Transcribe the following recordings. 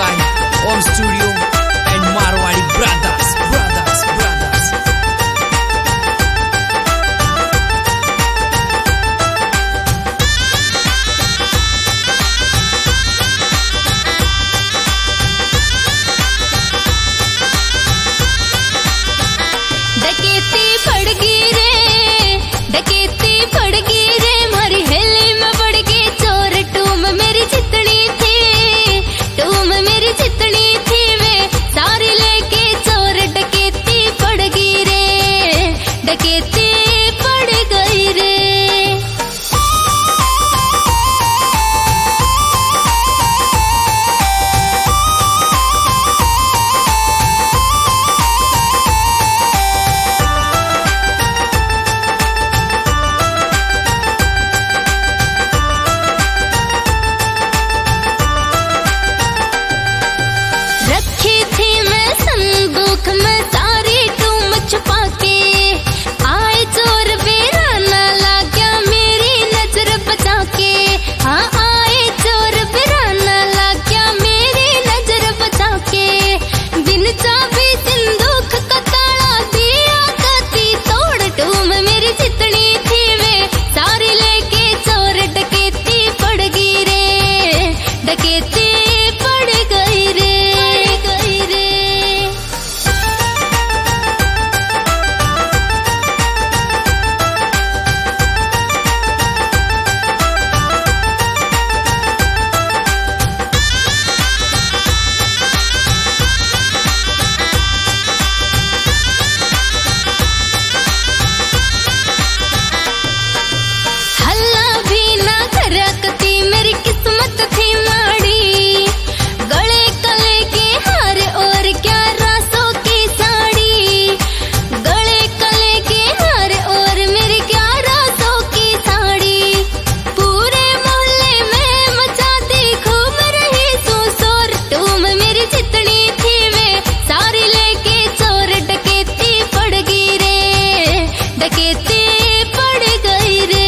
by Om Studio and Marwadi Brothers. डकैती पड़गी रे मारी हेली में पड़ गई चोर टूम मेरी जितनी थी वे सारी लेके चोर डकैती पड़गी रे डकैती पड़ गई रे। रखी थी मैं संदूक में सारी टूम छुपा के आए चोर बिराना लाग्या मेरी नजर बचा के। हाँ आए चोर बिराना लाग्या मेरी नजर बचा के। बिन चाबी संदूक का ताला दिया कती तोड़ टूम मेरी जितनी थी वे सारी लेके चोर डकैती पड़गी रे डकैती पड़ गई रे। हल्ला भी ना करकती मेरी किस्मत थी माड़ी गले कले के हार और क्या रासों की साड़ी गले कले के हार और मेरी क्या रासों की साड़ी पूरे मोहल्ले में मचा दी खूब रही शोर टूम मेरी जितनी थी वे सारी लेके चोर डकैती पड़गी रे डकैती पड़ गई रे।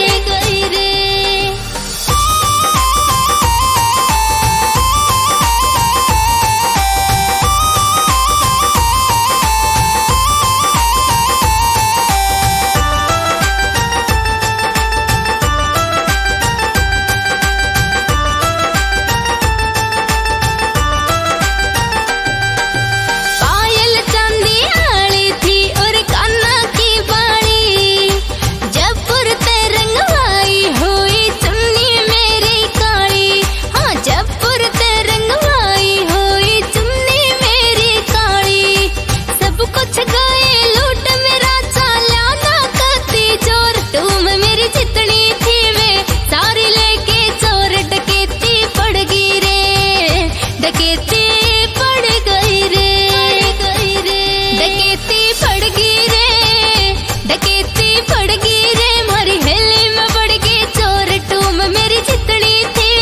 पायल चांदी आली थी और कान्हा की बाली जयपुर ते रंगवाई हुई चुन्नी मेरी काली। हाँ जयपुर ते रंगवाई हुई चुन्नी मेरी काली सब कुछ गए लूट मेरा चाला ना करती जोर टूम मेरी जितनी थी वे सारी लेके चोर डकैती पड़गी रे डकैती पड़ गई रे डकैती पड़गी रे मारी हेली में पड़ गई चोर टूम मेरी जितनी थी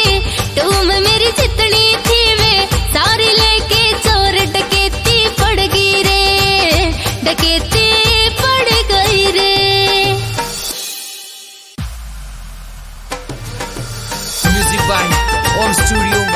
वे सारी लेके चोर डकैती पड़गी रे डकैती पड़ गई रे। Music by Om Studio